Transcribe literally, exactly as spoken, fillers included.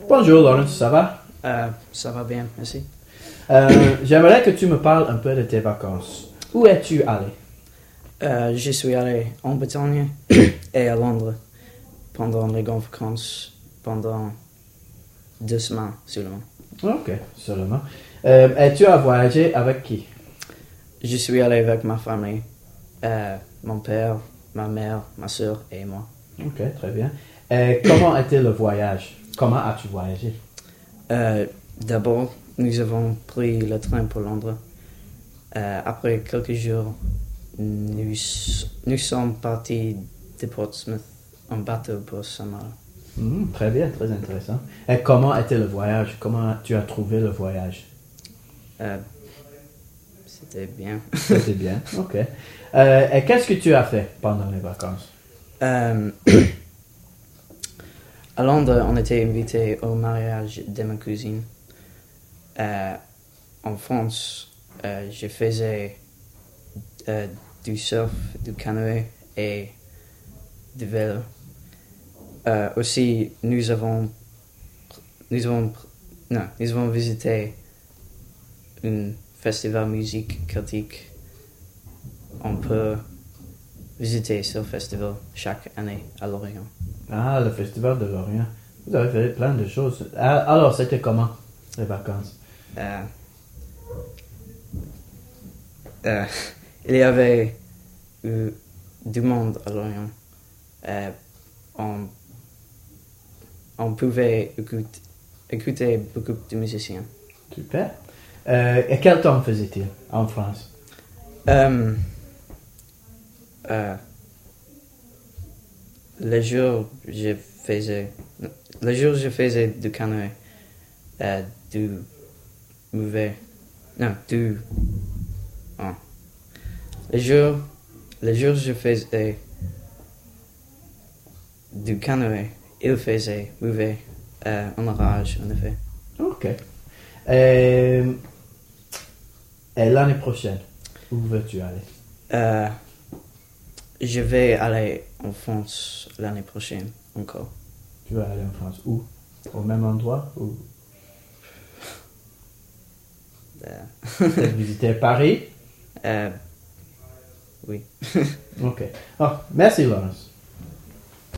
Bonjour Laurence, ça va? Euh, ça va bien, merci. Euh, j'aimerais que tu me parles un peu de tes vacances. Où es-tu allé? Euh, je suis allé en Bretagne et à Londres pendant les grandes vacances, pendant deux semaines seulement. Ok, seulement. Euh, et tu as voyagé avec qui? Je suis allé avec ma famille, euh, mon père, ma mère, ma soeur et moi. Ok, très bien. Et comment était le voyage? Comment as-tu voyagé? Euh, d'abord, nous avons pris le train pour Londres. Euh, après quelques jours, nous, nous sommes partis de Portsmouth en bateau pour Saint-Malo. Hmm, très bien, très intéressant. Et comment était le voyage? Comment tu as trouvé le voyage? Euh, C'était bien. C'était bien, ok. Euh, et qu'est-ce que tu as fait pendant les vacances? Euh, à Londres, on était invités au mariage de ma cousine. Euh, en France, euh, je faisais euh, du surf, du canoë et du vélo. Euh, aussi, nous avons, nous avons, non, nous avons visité un festival musique celtique. On peut visiter ce festival chaque année à Lorient. Ah, le festival de Lorient. Vous avez fait plein de choses. Ah, alors, c'était comment, les vacances? Euh, euh, il y avait eu du monde à Lorient. Euh, on, on pouvait écouter, écouter beaucoup de musiciens. Super. Euh, et quel temps faisait-il en France? Euh, euh, le jour, je faisais, le jour, je faisais du canoë, euh, du mauvais, non, du, oh. Le jour, le jour, je faisais du canoë, il faisait mauvais, euh, en orage, en effet. Ok. Et, et l'année prochaine, où veux-tu aller? Euh, je vais aller en France l'année prochaine, encore. Tu vas aller en France où? Au même endroit? Ou Euh, visiter Paris? euh, oui. Ok. Oh, merci Laurence.